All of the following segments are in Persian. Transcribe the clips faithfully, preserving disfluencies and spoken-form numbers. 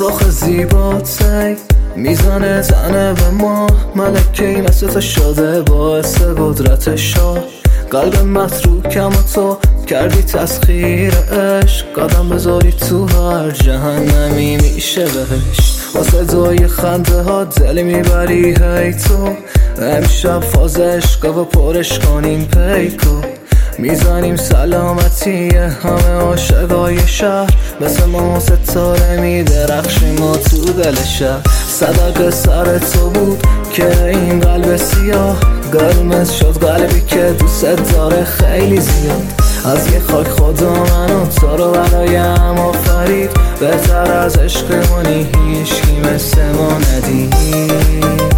رخ زیبات سعی میزنه زنه به ما، ملکه‌ای مثل تو شده باعث قدرت شاه. قلب متروکم و تو کردی تسخیر عشق، قدم بذاری تو هر جهنمی میشه بهش. واسه دوی خنده ها دلی میبری هی تو، امشب فاز عشق و پرش کنیم پیکو. میزنیم سلامتی همه عاشقای شهر، مثل ما ستاره میدرخشیم ما تو دل شهر. صدق سر تو بود که این قلب سیاه قرمز شد، قلبی که دوست داره خیلی زیاد. از یه خاک خدا منو تو رو برایم آفرید، بهتر از عشقمونی هیچکی مثل ما ندید.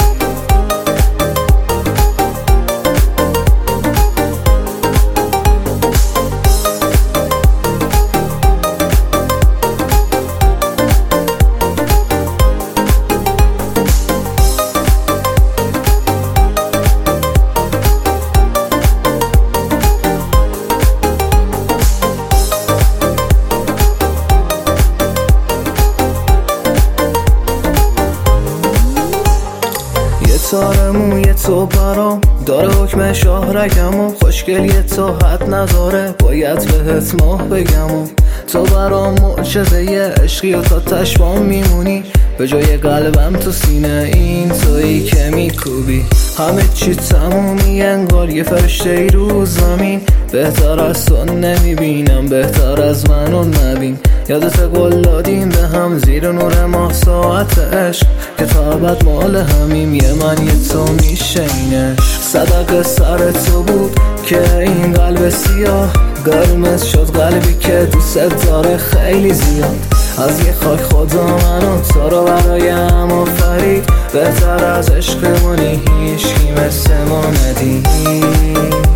تار موی تو برام داره حکم شاهرگم و خوشگلی تو حد نداره، باید بهت ماه بگم و تو برام معجزه یه عشقی و تا تشبام میمونی، به جای قلبم تو سینه این تویی که میکوبی. همه چی تمومی انگار یه فرشته ای رو زمین، بهتر از تو نمیبینم بهتر از منو نبین. یادت قول دادیم به هم زیر نور ماه ساعت عشق، که تا ابد مال همیم یه من یه تو میشه این عشق. صدق سر تو بود که این قلب سیاه قرمز شد، قلبی که دوست داره خیلی زیاد. از یه خاک خدا منو تو رو برایم آفرید، بهتر از عشقمونی هیچکی مثل ما ندید.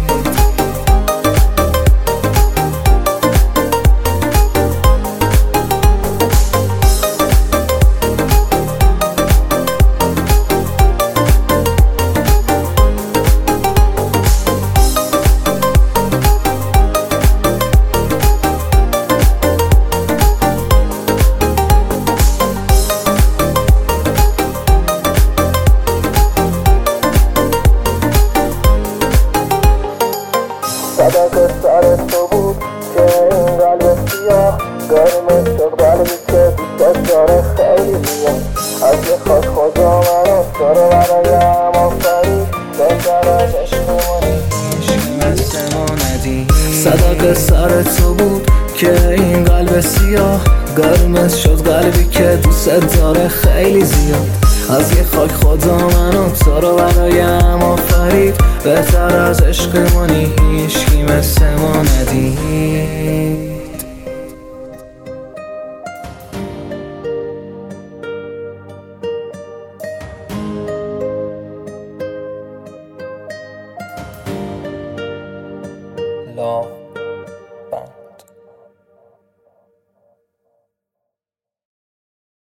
صدق سر تو بود که این قلب سیاه قرمز شد، قلبی که دوست داره خیلی زیاد. از یه خاک خدا منو تو رو برایم آفرید، بهتر از عشقمونی هیچکی مثل ما ندید. صدق سر تو بود که این قلب سیاه قرمز شد، قلبی که دوست داره خیلی زیاد. از یه خاک خدا منو تو رو برایم آفرید، بهتر از عشقمونی